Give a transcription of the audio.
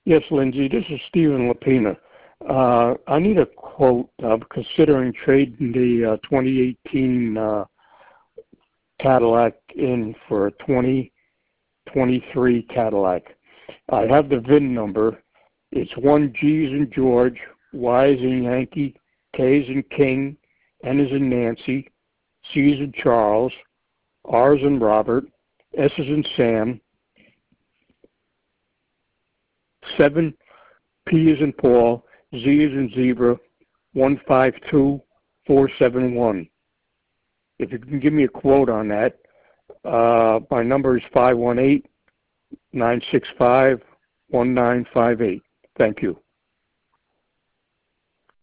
Yes, Lindsay, this is Stephen Lapina. I need a quote considering trading the 2018 Cadillac in for a 2023 Cadillac. I have the VIN number. It's 1G as in George, Y as in Yankee, K as in King, N as in Nancy, C as in Charles, R as in Robert, S as in Sam, 7 P as in Paul, Z as in Zebra, 152471. If you can give me a quote on that, my number is 518-965-1958. Thank you.